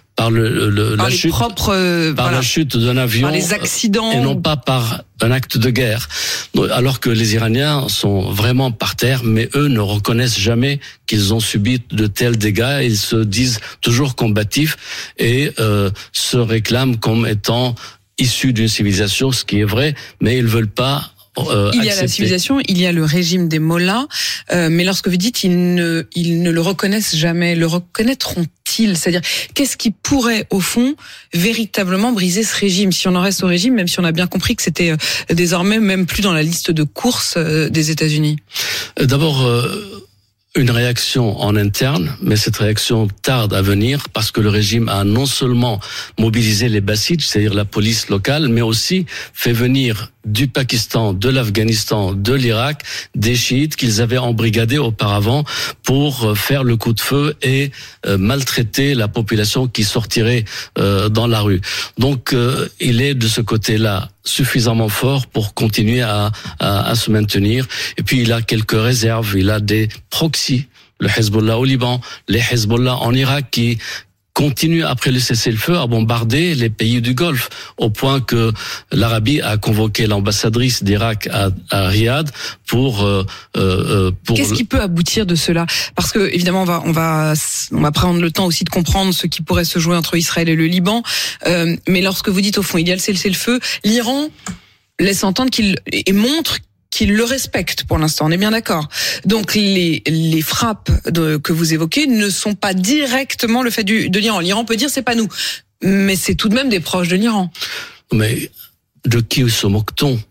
la chute d'un avion, par les accidents, et non pas par un acte de guerre. Alors que les Iraniens sont vraiment par terre, mais eux ne reconnaissent jamais qu'ils ont subi de tels dégâts. Ils se disent toujours combatifs et se réclament comme étant issus d'une civilisation, ce qui est vrai, mais ils veulent pas. Il y a la civilisation, il y a le régime des mollahs, mais lorsque vous dites ils ne le reconnaissent jamais, le reconnaîtront-ils? C'est-à-dire, qu'est-ce qui pourrait, au fond, véritablement briser ce régime? Si on en reste au régime, même si on a bien compris que c'était désormais même plus dans la liste de courses des États-Unis. D'abord, une réaction en interne, mais cette réaction tarde à venir parce que le régime a non seulement mobilisé les Basidj, c'est-à-dire la police locale, mais aussi fait venir du Pakistan, de l'Afghanistan, de l'Irak, des chiites qu'ils avaient embrigadés auparavant pour faire le coup de feu et maltraiter la population qui sortirait dans la rue. Donc il est de ce côté-là suffisamment fort pour continuer à se maintenir. Et puis il a quelques réserves, il a des proxys, le Hezbollah au Liban, les Hezbollah en Irak qui continue après le cessez-le-feu à bombarder les pays du Golfe, au point que l'Arabie a convoqué l'ambassadrice d'Irak à Riyad pour Qu'est-ce qui peut aboutir de cela? Parce que évidemment on va prendre le temps aussi de comprendre ce qui pourrait se jouer entre Israël et le Liban, mais lorsque vous dites au fond il y a le cessez-le-feu, l'Iran laisse entendre et montre qu'il le respecte pour l'instant, on est bien d'accord. Donc les frappes que vous évoquez ne sont pas directement le fait de l'Iran. L'Iran peut dire c'est pas nous, mais c'est tout de même des proches de l'Iran. Mais de qui se moque-t-on?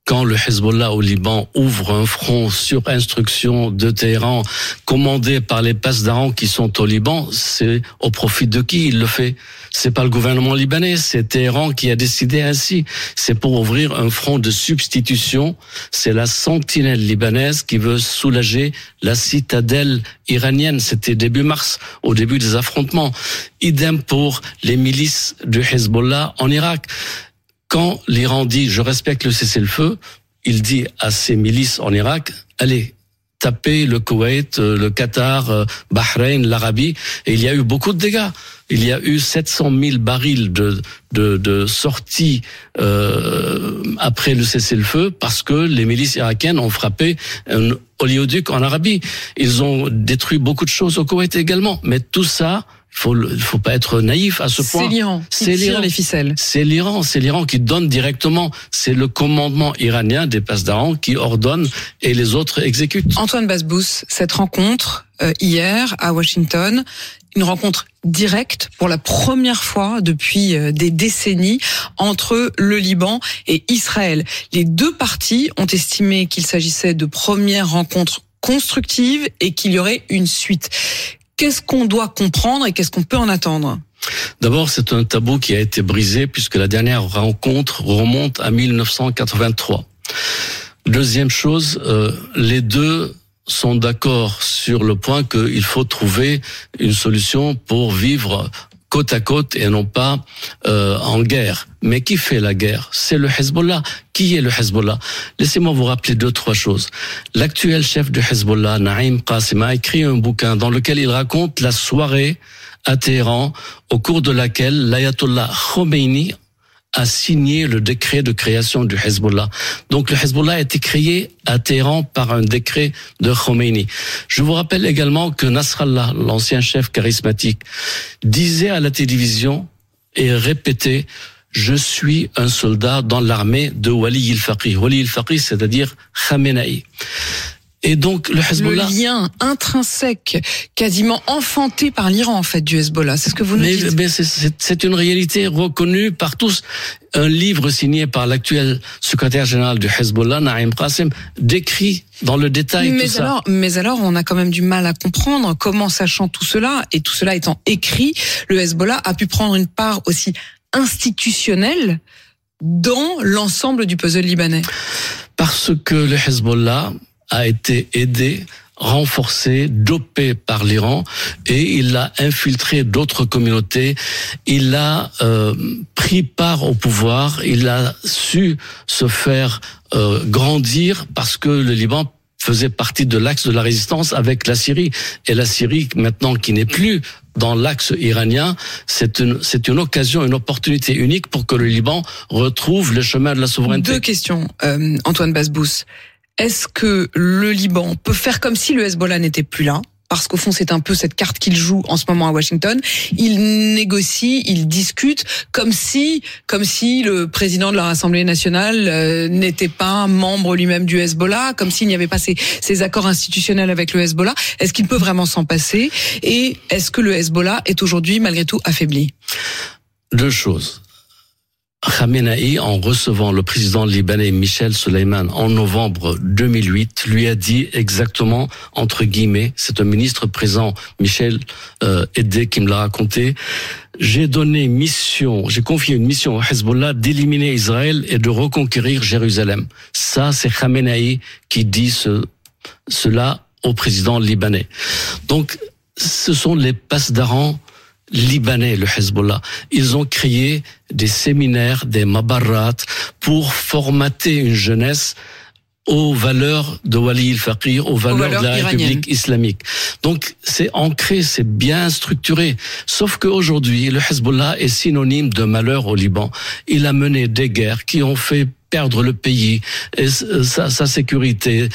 quand le Hezbollah au Liban ouvre un front sur instruction de Téhéran, commandé par les pasdaran qui sont au Liban, c'est au profit de qui il le fait? C'est pas le gouvernement libanais, c'est Téhéran qui a décidé ainsi. C'est pour ouvrir un front de substitution. C'est la sentinelle libanaise qui veut soulager la citadelle iranienne. C'était début mars, au début des affrontements. Idem pour les milices du Hezbollah en Irak. Quand l'Iran dit « je respecte le cessez-le-feu », il dit à ses milices en Irak « allez, tapez le Koweït, le Qatar, Bahreïn, l'Arabie », et il y a eu beaucoup de dégâts. Il y a eu 700 000 barils de sorties après le cessez-le-feu parce que les milices irakiennes ont frappé un oléoduc en Arabie. Ils ont détruit beaucoup de choses au Koweït également. Mais tout ça, il faut pas être naïf à ce point. C'est l'Iran qui tire les ficelles. C'est l'Iran qui donne directement. C'est le commandement iranien des pasdaran qui ordonne et les autres exécutent. Antoine Basbous, cette rencontre hier à Washington, une rencontre directe pour la première fois depuis des décennies entre le Liban et Israël. Les deux parties ont estimé qu'il s'agissait de premières rencontres constructives et qu'il y aurait une suite. Qu'est-ce qu'on doit comprendre et qu'est-ce qu'on peut en attendre ? D'abord, c'est un tabou qui a été brisé puisque la dernière rencontre remonte à 1983. Deuxième chose, les deux sont d'accord sur le point qu'il faut trouver une solution pour vivre côte à côte et non pas en guerre. Mais qui fait la guerre? C'est le Hezbollah. Qui est le Hezbollah? Laissez-moi vous rappeler 2-3 choses. L'actuel chef du Hezbollah, Naïm Qassem, a écrit un bouquin dans lequel il raconte la soirée à Téhéran au cours de laquelle l'ayatollah Khomeini a signé le décret de création du Hezbollah. Donc le Hezbollah a été créé à Téhéran par un décret de Khomeini. Je vous rappelle également que Nasrallah, l'ancien chef charismatique, disait à la télévision et répétait « Je suis un soldat dans l'armée de Wali al-Faqih ». Wali al-Faqih, c'est-à-dire Khamenei. Et donc le Hezbollah, le lien intrinsèque, quasiment enfanté par l'Iran en fait du Hezbollah, c'est ce que vous nous dites. Mais c'est une réalité reconnue par tous. Un livre signé par l'actuel secrétaire général du Hezbollah, Naïm Qassem, décrit dans le détail tout ça. Mais alors, on a quand même du mal à comprendre comment, sachant tout cela et tout cela étant écrit, le Hezbollah a pu prendre une part aussi institutionnelle dans l'ensemble du puzzle libanais. Parce que le Hezbollah a été aidé, renforcé, dopé par l'Iran et il a infiltré d'autres communautés. Il a pris part au pouvoir, il a su se faire grandir parce que le Liban faisait partie de l'axe de la résistance avec la Syrie. Et la Syrie, maintenant, qui n'est plus dans l'axe iranien, c'est une occasion, une opportunité unique pour que le Liban retrouve le chemin de la souveraineté. Deux questions, Antoine Basbous. Est-ce que le Liban peut faire comme si le Hezbollah n'était plus là? Parce qu'au fond, c'est un peu cette carte qu'il joue en ce moment à Washington. Il négocie, il discute comme si le président de leur Assemblée nationale n'était pas membre lui-même du Hezbollah, comme s'il n'y avait pas ces accords institutionnels avec le Hezbollah. Est-ce qu'il peut vraiment s'en passer? Et est-ce que le Hezbollah est aujourd'hui, malgré tout, affaibli? Deux choses. Khamenei, en recevant le président libanais Michel Suleiman en novembre 2008, lui a dit exactement, entre guillemets, c'est un ministre présent, Michel Edé, qui me l'a raconté, j'ai confié une mission au Hezbollah d'éliminer Israël et de reconquérir Jérusalem. Ça, c'est Khamenei qui dit cela au président libanais. Donc, ce sont les pasdaran libanais, le Hezbollah. Ils ont créé des séminaires, des mabarrat, pour formater une jeunesse aux valeurs de Wali al-Faqih, aux valeurs de la République islamique. Donc, c'est ancré, c'est bien structuré. Sauf qu'aujourd'hui, le Hezbollah est synonyme de malheur au Liban. Il a mené des guerres qui ont fait perdre le pays, et sa sécurité,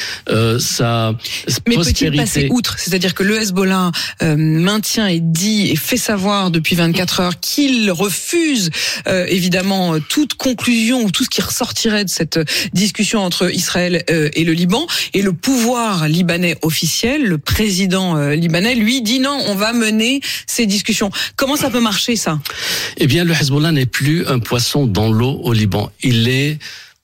sa prospérité. Mais peut-il passer outre? C'est-à-dire que le Hezbollah maintient et dit et fait savoir depuis 24 heures qu'il refuse évidemment toute conclusion ou tout ce qui ressortirait de cette discussion entre Israël et le Liban. Et le pouvoir libanais officiel, le président libanais, lui dit non, on va mener ces discussions. Comment ça peut marcher ça? Eh bien, le Hezbollah n'est plus un poisson dans l'eau au Liban. Il est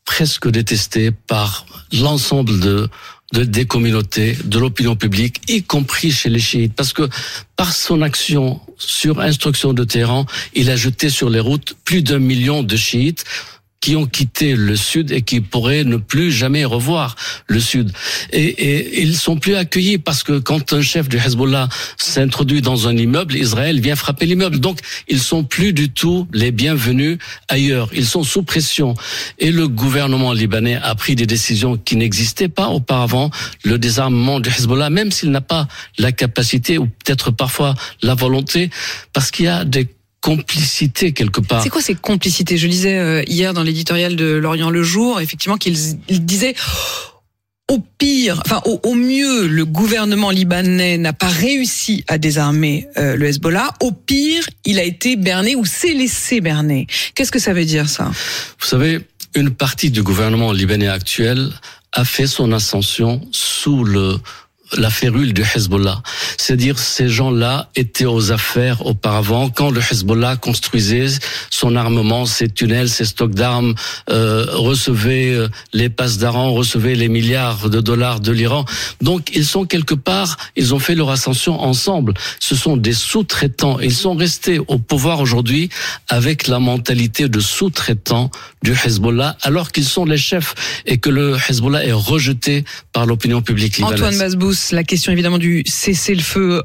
presque détesté par l'ensemble des communautés, de l'opinion publique, y compris chez les chiites, parce que par son action sur instruction de Téhéran, il a jeté sur les routes plus d'1 million de chiites qui ont quitté le Sud et qui pourraient ne plus jamais revoir le Sud. Et ils sont plus accueillis parce que quand un chef du Hezbollah s'introduit dans un immeuble, Israël vient frapper l'immeuble. Donc, ils sont plus du tout les bienvenus ailleurs. Ils sont sous pression. Et le gouvernement libanais a pris des décisions qui n'existaient pas auparavant. Le désarmement du Hezbollah, même s'il n'a pas la capacité ou peut-être parfois la volonté, parce qu'il y a des complicité quelque part. C'est quoi ces complicités ? Je lisais hier dans l'éditorial de L'Orient le Jour, effectivement, qu'il disait au pire, enfin au mieux, le gouvernement libanais n'a pas réussi à désarmer le Hezbollah. Au pire, il a été berné ou s'est laissé berner. Qu'est-ce que ça veut dire, ça ? Vous savez, une partie du gouvernement libanais actuel a fait son ascension sous la férule du Hezbollah. C'est-à-dire, ces gens-là étaient aux affaires auparavant, quand le Hezbollah construisait son armement, ses tunnels, ses stocks d'armes, recevait les passes d'Aran, recevait les milliards de dollars de l'Iran. Donc, ils sont quelque part, ils ont fait leur ascension ensemble. Ce sont des sous-traitants. Ils sont restés au pouvoir aujourd'hui avec la mentalité de sous-traitants du Hezbollah, alors qu'ils sont les chefs et que le Hezbollah est rejeté par l'opinion publique libanaise. Antoine Basbous, la question évidemment du cessez-le-feu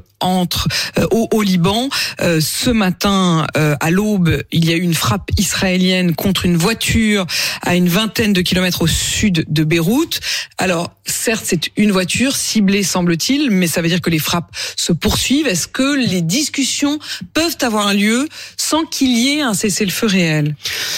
au Liban. Ce matin, à l'aube, il y a eu une frappe israélienne contre une voiture à une vingtaine de kilomètres au sud de Beyrouth. Alors, certes, c'est une voiture ciblée, semble-t-il, mais ça veut dire que les frappes se poursuivent. Est-ce que les discussions peuvent avoir lieu sans qu'il y ait un cessez-le-feu réel ?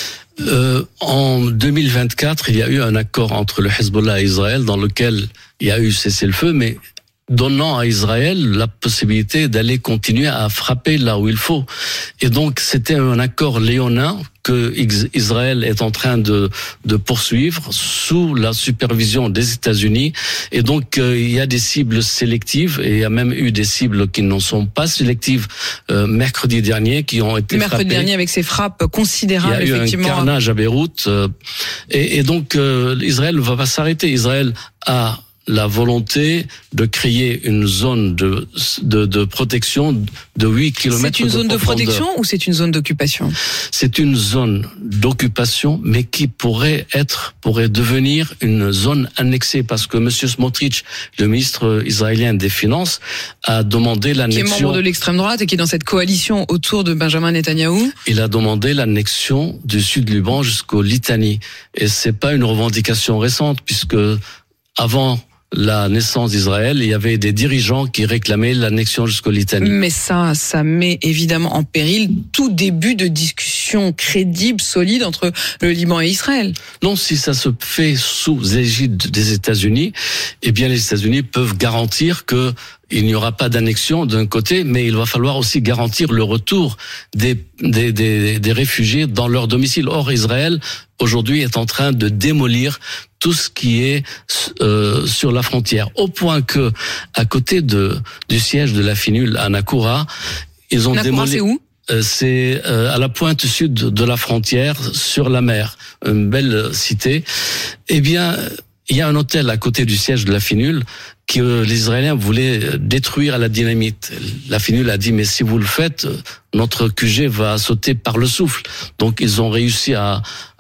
En 2024, il y a eu un accord entre le Hezbollah et Israël dans lequel il y a eu cessez-le-feu, mais donnant à Israël la possibilité d'aller continuer à frapper là où il faut. Et donc, c'était un accord léonin que Israël est en train de poursuivre sous la supervision des États-Unis. Et donc, il y a des cibles sélectives, et il y a même eu des cibles qui ne sont pas sélectives mercredi dernier, qui ont été frappées. Mercredi dernier, avec ces frappes considérables, effectivement. Il y a eu un carnage à Beyrouth. Et donc, Israël ne va pas s'arrêter. Israël a la volonté de créer une zone de protection de 8 km. C'est une zone de protection ou c'est une zone d'occupation ? C'est une zone d'occupation, mais qui pourrait devenir une zone annexée, parce que M. Smotrich, le ministre israélien des Finances, a demandé l'annexion. Qui est membre de l'extrême droite et qui est dans cette coalition autour de Benjamin Netanyahou. Il a demandé l'annexion du sud du Liban jusqu'au Litanie. Et c'est pas une revendication récente, puisque avant la naissance d'Israël, il y avait des dirigeants qui réclamaient l'annexion jusqu'au Litanie. Mais ça met évidemment en péril tout début de discussion crédible, solide entre le Liban et Israël. Non, si ça se fait sous égide des États-Unis, eh bien les États-Unis peuvent garantir que il n'y aura pas d'annexion d'un côté, mais il va falloir aussi garantir le retour des réfugiés dans leur domicile. Or, Israël, aujourd'hui, est en train de démolir tout ce qui est sur la frontière. Au point que, à côté du siège de la FINUL à Nakoura, ils ont démoli... C'est où ? C'est à la pointe sud de la frontière, sur la mer, une belle cité. Eh bien, il y a un hôtel à côté du siège de la FINUL que les Israéliens voulaient détruire à la dynamite. La FINUL a dit, mais si vous le faites, notre QG va sauter par le souffle. Donc ils ont réussi à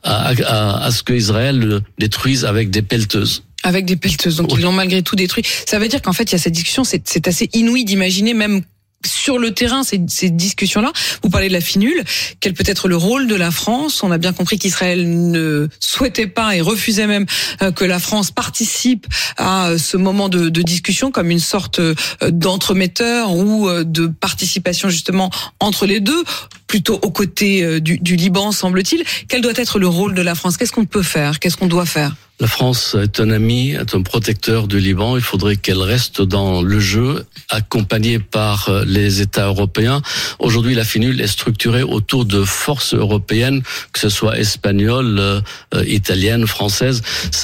ce que Israël le détruise avec des pelleteuses. Avec des pelleteuses, donc oui. Ils l'ont malgré tout détruit. Ça veut dire qu'en fait, il y a cette discussion, c'est assez inouï d'imaginer même sur le terrain, ces discussions-là. Vous parlez de la FINUL. Quel peut être le rôle de la France ? On a bien compris qu'Israël ne souhaitait pas et refusait même que la France participe à ce moment de discussion comme une sorte d'entremetteur ou de participation justement entre les deux, plutôt aux côtés du Liban, semble-t-il. Quel doit être le rôle de la France ? Qu'est-ce qu'on peut faire ? Qu'est-ce qu'on doit faire ? La France est un ami, est un protecteur du Liban. Il faudrait qu'elle reste dans le jeu, accompagnée par les États européens. Aujourd'hui, la FINUL est structurée autour de forces européennes, que ce soit espagnoles, italiennes, françaises.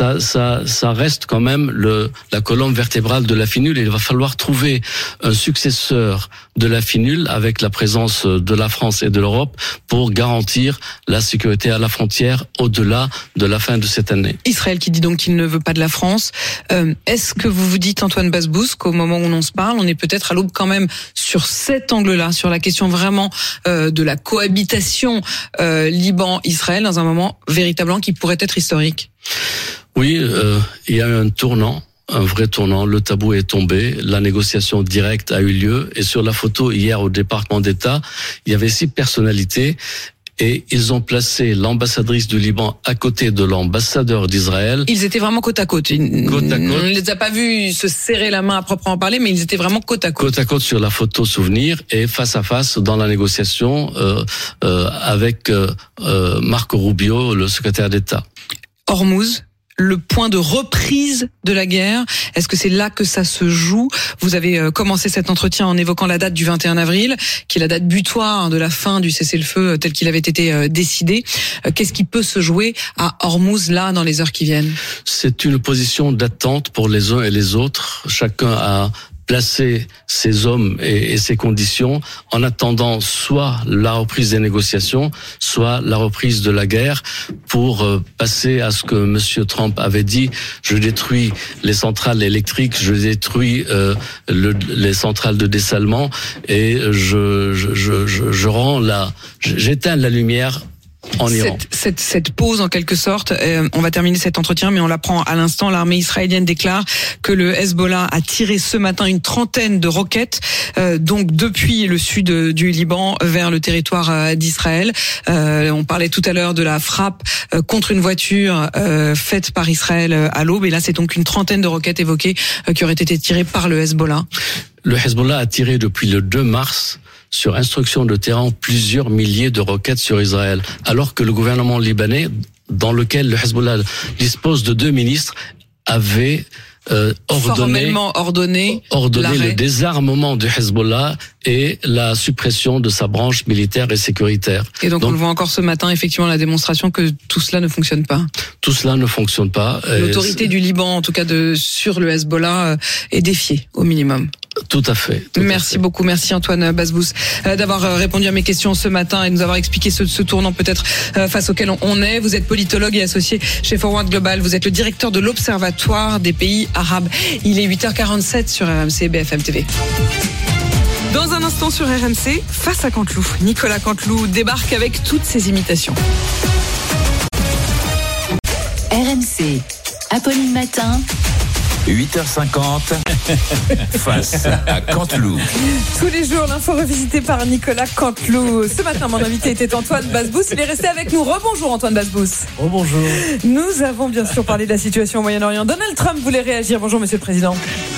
Ça reste quand même la colonne vertébrale de la FINUL. Et il va falloir trouver un successeur de la FINUL avec la présence de la France et de de l'Europe pour garantir la sécurité à la frontière au-delà de la fin de cette année. Israël qui dit donc qu'il ne veut pas de la France. Est-ce que vous vous dites, Antoine Basbous, qu'au moment où l'on se parle, on est peut-être à l'aube quand même sur cet angle-là, sur la question vraiment de la cohabitation Liban-Israël dans un moment véritablement qui pourrait être historique? Oui, il y a eu un tournant. Un vrai tournant, le tabou est tombé, la négociation directe a eu lieu et sur la photo hier au département d'État, il y avait 6 personnalités et ils ont placé l'ambassadrice du Liban à côté de l'ambassadeur d'Israël. Ils étaient vraiment côte à côte. On ne les a pas vus se serrer la main à proprement parler, mais ils étaient vraiment côte à côte. Côte à côte sur la photo souvenir et face à face dans la négociation avec Marco Rubio, le secrétaire d'État. Hormuz, le point de reprise de la guerre, est-ce que c'est là que ça se joue? Vous avez commencé cet entretien en évoquant la date du 21 avril, qui est la date butoir de la fin du cessez-le-feu tel qu'il avait été décidé. Qu'est-ce qui peut se jouer à Hormuz là dans les heures qui viennent? C'est une position d'attente pour les uns et les autres. Chacun a placer ses hommes et ses conditions en attendant soit la reprise des négociations, soit la reprise de la guerre pour passer à ce que Monsieur Trump avait dit, je détruis les centrales électriques, je détruis les centrales de dessalement et j'éteins la lumière en Iran. Cette pause en quelque sorte, on va terminer cet entretien, mais on l'apprend à l'instant. L'armée israélienne déclare que le Hezbollah a tiré ce matin une trentaine de roquettes, donc depuis le sud du Liban vers le territoire d'Israël. On parlait tout à l'heure de la frappe contre une voiture faite par Israël à l'aube, et là c'est donc une trentaine de roquettes évoquées qui auraient été tirées par le Hezbollah. Le Hezbollah a tiré depuis le 2 mars sur instruction de Téhéran plusieurs milliers de roquettes sur Israël, alors que le gouvernement libanais, dans lequel le Hezbollah dispose de 2 ministres, avait ordonné le désarmement du Hezbollah et la suppression de sa branche militaire et sécuritaire. Et donc on le voit encore ce matin, effectivement, la démonstration que tout cela ne fonctionne pas. Tout cela ne fonctionne pas. L'autorité du Liban, en tout cas sur le Hezbollah, est défiée au minimum. Tout à fait. Merci beaucoup. Merci Antoine Basbous d'avoir répondu à mes questions ce matin et de nous avoir expliqué ce tournant peut-être face auquel on est. Vous êtes politologue et associé chez Forward Global. Vous êtes le directeur de l'Observatoire des pays arabes. Il est 8h47 sur RMC BFM TV. Dans un instant sur RMC, face à Canteloup, Nicolas Canteloup débarque avec toutes ses imitations. RMC, Apolline Matin. 8h50, face à Canteloup. Tous les jours, l'info revisitée par Nicolas Canteloup. Ce matin, mon invité était Antoine Basbous. Il est resté avec nous. Rebonjour Antoine Basbous. Rebonjour. Nous avons bien sûr parlé de la situation au Moyen-Orient. Donald Trump voulait réagir. Bonjour Monsieur le Président.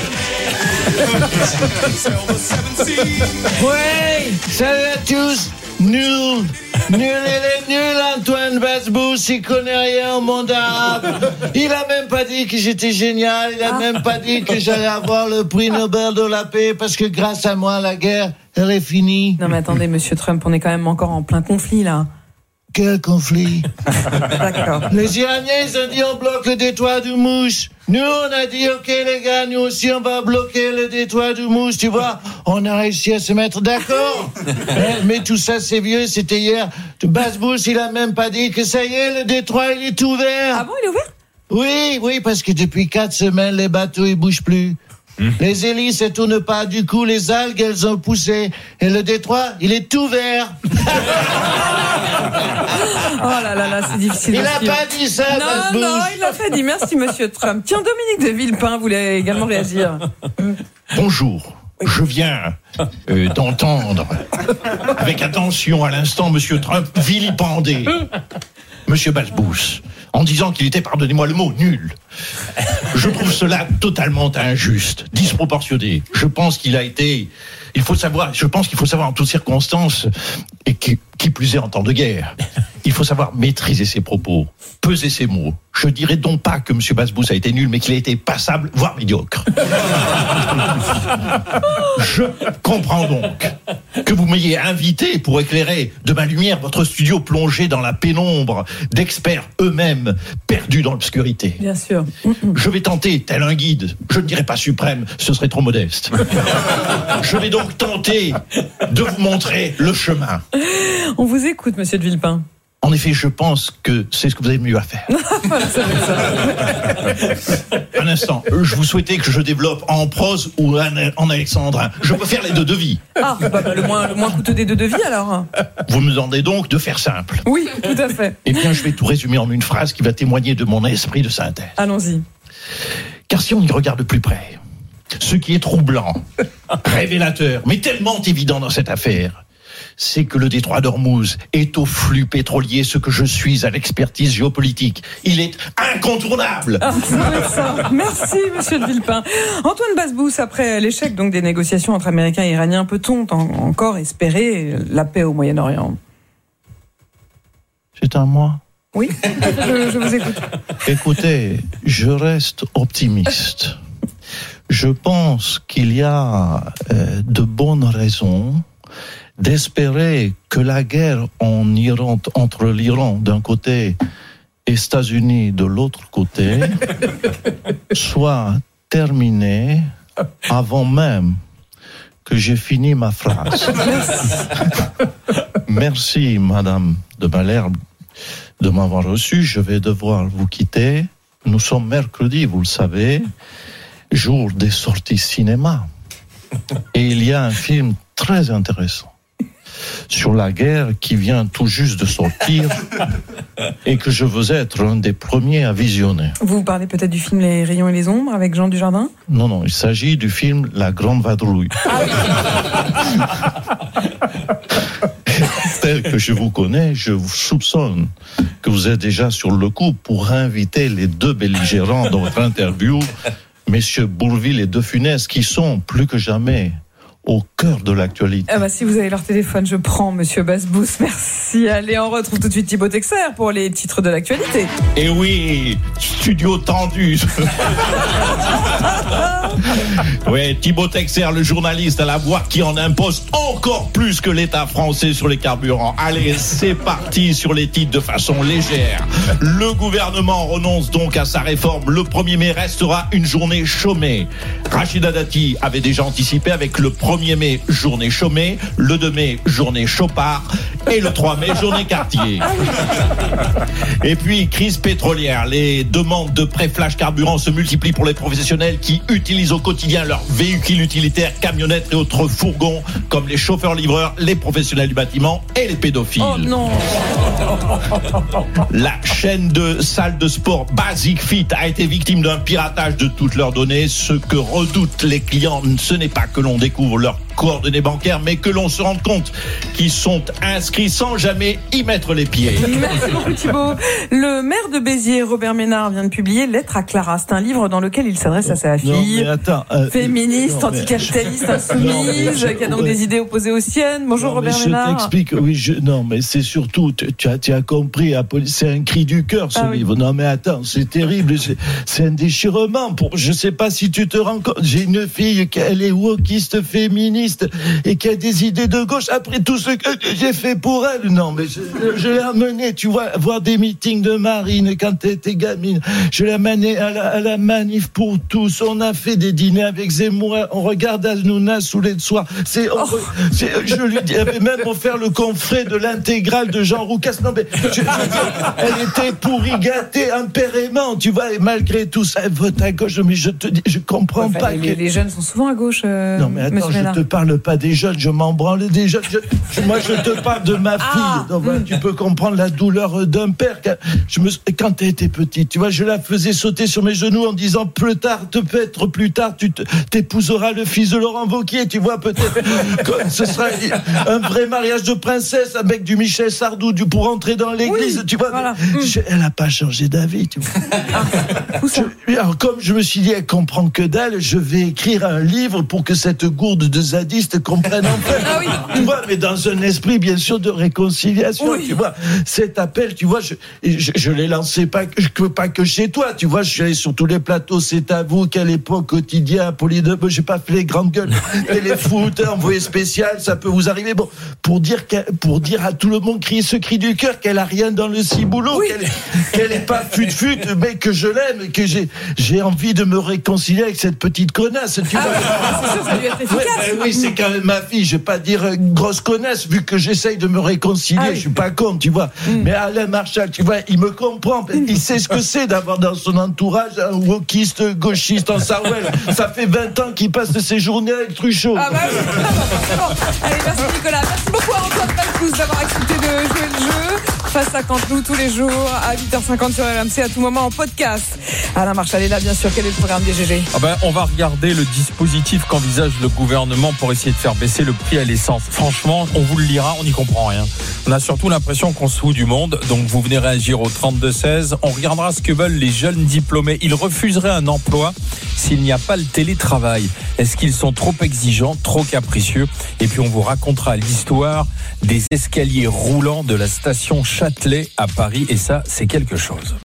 Ouais, salut à tous. Nul et les nuls, Antoine Basbous, il connaît rien au monde arabe. Il a même pas dit que j'étais génial, il a même pas dit que j'allais avoir le prix Nobel de la paix parce que grâce à moi, la guerre, elle est finie. Non mais attendez, Monsieur Trump, on est quand même encore en plein conflit là. Quel conflit? D'accord. Les Iraniens, ils ont dit on bloque le détroit d'Ormuz. Nous, on a dit ok les gars, nous aussi on va bloquer le détroit d'Ormuz, tu vois. On a réussi à se mettre d'accord. Mais tout ça c'est vieux, c'était hier. Basbous, il a même pas dit que ça y est, le détroit il est ouvert. Ah bon, il est ouvert? Oui, parce que depuis 4 semaines, les bateaux ils bougent plus. Les hélices ne tournent pas, du coup les algues elles ont poussé et le détroit il est ouvert. Oh là, c'est difficile. Il n'a pas dit ça. Non, il l'a fait dit. Merci Monsieur Trump. Tiens, Dominique de Villepin voulait également réagir. Bonjour. Je viens d'entendre avec attention à l'instant Monsieur Trump vilipender Monsieur Basbous en disant qu'il était, pardonnez-moi le mot, nul. Je trouve cela totalement injuste, disproportionné. Je pense qu'il faut savoir en toutes circonstances, et qui plus est en temps de guerre, Il faut savoir maîtriser ses propos, peser ses mots. Je dirais donc pas que M. Basbous a été nul, mais qu'il a été passable, voire médiocre. Je comprends donc que vous m'ayez invité pour éclairer de ma lumière votre studio plongé dans la pénombre d'experts eux-mêmes perdus dans l'obscurité. Bien sûr. Je vais tenter, tel un guide, je ne dirais pas suprême, ce serait trop modeste. Je vais donc tenter de vous montrer le chemin. On vous écoute, monsieur de Villepin. En effet, je pense que c'est ce que vous avez mieux à faire. Un instant, je vous souhaitais que je développe en prose ou en alexandrin. Je peux faire les deux devis. Ah, le moins coûteux des deux devis alors. Vous me demandez donc de faire simple. Oui, tout à fait. Eh bien, je vais tout résumer en une phrase qui va témoigner de mon esprit de synthèse. Allons-y. Car si on y regarde de plus près, ce qui est troublant, révélateur, mais tellement évident dans cette affaire, c'est que le détroit d'Ormuz est au flux pétrolier ce que je suis à l'expertise géopolitique. Il est incontournable. Ah, c'est ça. Merci, monsieur de Villepin. Antoine Basbous, après l'échec donc des négociations entre Américains et Iraniens, peut-on encore espérer la paix au Moyen-Orient ? C'est à moi. Oui, je vous écoute. Écoutez, je reste optimiste. Je pense qu'il y a de bonnes raisons d'espérer que la guerre en Iran, entre l'Iran d'un côté et les États-Unis de l'autre côté soit terminée avant même que j'ai fini ma phrase. Merci, Madame de Malherbe, de m'avoir reçu. Je vais devoir vous quitter. Nous sommes mercredi, vous le savez, jour des sorties cinéma. Et il y a un film très intéressant sur la guerre qui vient tout juste de sortir et que je veux être un des premiers à visionner. Vous parlez peut-être du film Les Rayons et les Ombres avec Jean Dujardin ? Non, il s'agit du film La Grande Vadrouille. Tel que je vous connais, je vous soupçonne que vous êtes déjà sur le coup pour inviter les deux belligérants dans votre interview, messieurs Bourvil et De Funès, qui sont plus que jamais au cœur de l'actualité. Si vous avez leur téléphone, je prends, monsieur Basbous. Merci. Allez, on retrouve tout de suite Thibaut Texer pour les titres de l'actualité. Et oui, studio tendu. Oui, Thibaut Texer, le journaliste à la voix qui en impose encore plus que l'État français sur les carburants. Allez, c'est parti sur les titres de façon légère. Le gouvernement renonce donc à sa réforme. Le 1er mai restera une journée chômée. Rachida Dati avait déjà anticipé avec le 1er mai, journée chômée, le 2 mai, journée Chopard, et le 3 mai, journée Cartier. Et puis, crise pétrolière. Les demandes de prêt flash carburant se multiplient pour les professionnels qui utilisent au quotidien leurs véhicules utilitaires, camionnettes et autres fourgons, comme les chauffeurs-livreurs, les professionnels du bâtiment et les pédophiles. Oh non. La chaîne de salles de sport Basic Fit a été victime d'un piratage de toutes leurs données. Ce que redoutent les clients, ce n'est pas que l'on découvre leurs coordonnées bancaires, mais que l'on se rende compte qu'ils sont inscrits sans jamais y mettre les pieds. Merci beaucoup Thibaut. Le maire de Béziers, Robert Ménard, vient de publier Lettre à Clara. C'est un livre dans lequel il s'adresse à sa fille, féministe, anticapitaliste, insoumise, qui a donc des idées opposées aux siennes. Bonjour Robert Ménard. Je t'explique, non, mais c'est surtout, tu as compris, c'est un cri du cœur ce livre. Non mais attends, c'est terrible, c'est un déchirement. Je sais pas si tu te rends compte, j'ai une fille qui elle est wokiste, féministe, et qui a des idées de gauche après tout ce que j'ai fait pour elle. Non, mais je l'ai amenée, tu vois, voir des meetings de Marine quand elle était gamine. Je l'ai amenée à la manif pour tous. On a fait des dîners avec Zemmour. On regarde Hanouna sous les soirs. Je lui avais même offert le coffret de l'intégrale de Jean Roucas. Non, mais elle était pour y gâter impérément, tu vois, et malgré tout ça, elle vote à gauche. Mais je te dis, je comprends pas. Les jeunes sont souvent à gauche. Non, mais attends, je te parle pas des jeunes, je m'en branle des jeunes. Moi, je te parle de ma fille. Donc, voilà, tu peux comprendre la douleur d'un père. Quand elle était petite, tu vois, je la faisais sauter sur mes genoux en disant peut-être plus tard, tu t'épouseras le fils de Laurent Wauquiez, tu vois, peut-être. Ce sera un vrai mariage de princesse avec du Michel Sardou pour entrer dans l'église, oui, tu vois. Voilà. Elle n'a pas changé d'avis, tu vois. Alors, comme je me suis dit, elle comprend que dalle, je vais écrire un livre pour que cette gourde de zadistes comprennent enfin. Tu vois, mais dans un esprit, bien sûr, de réconciliation. Tu vois, cet appel, tu vois, je l'ai lancé pas que chez toi. Tu vois, je suis allé sur tous les plateaux. C'est à vous, quelle époque, quotidien, Polyde. J'ai pas fait les grandes gueules. Téléfoot, envoyé spécial, ça peut vous arriver. Bon, pour dire à tout le monde, crier ce cri du cœur, qu'elle a rien dans le ciboulot, qu'elle est pas fut, mais que je l'aime, que j'ai envie de me réconcilier avec cette petite connasse. Tu vois. C'est sûr, ça lui est efficace. Oui, c'est quand même ma fille. Je vais pas dire grosse connasse, vu que j'essaye de me réconcilier. Je suis pas con, tu vois. Mais Alain Marchal, tu vois, il me comprend. Il sait ce que c'est d'avoir dans son entourage un wokiste gauchiste en Sarwell. Ça fait 20 ans qu'il passe ses journées avec Truchot. Ah bah oui. Allez, merci Nicolas. Merci beaucoup à Antoine Pascous d'avoir accepté de jouer le jeu. Face à Canteloup tous les jours à 8h50 sur RMC, à tout moment en podcast. Alain Marchal est là, bien sûr. Quel est le programme des GG ? On va regarder le dispositif qu'envisage le gouvernement pour essayer de faire baisser le prix à l'essence. Franchement, on vous le lira, on n'y comprend rien. On a surtout l'impression qu'on se fout du monde. Donc vous venez réagir au 32-16. On regardera ce que veulent les jeunes diplômés. Ils refuseraient un emploi s'il n'y a pas le télétravail. Est-ce qu'ils sont trop exigeants, trop capricieux ? Et puis on vous racontera l'histoire des escaliers roulants de la station Châtelet à Paris. Et ça, c'est quelque chose.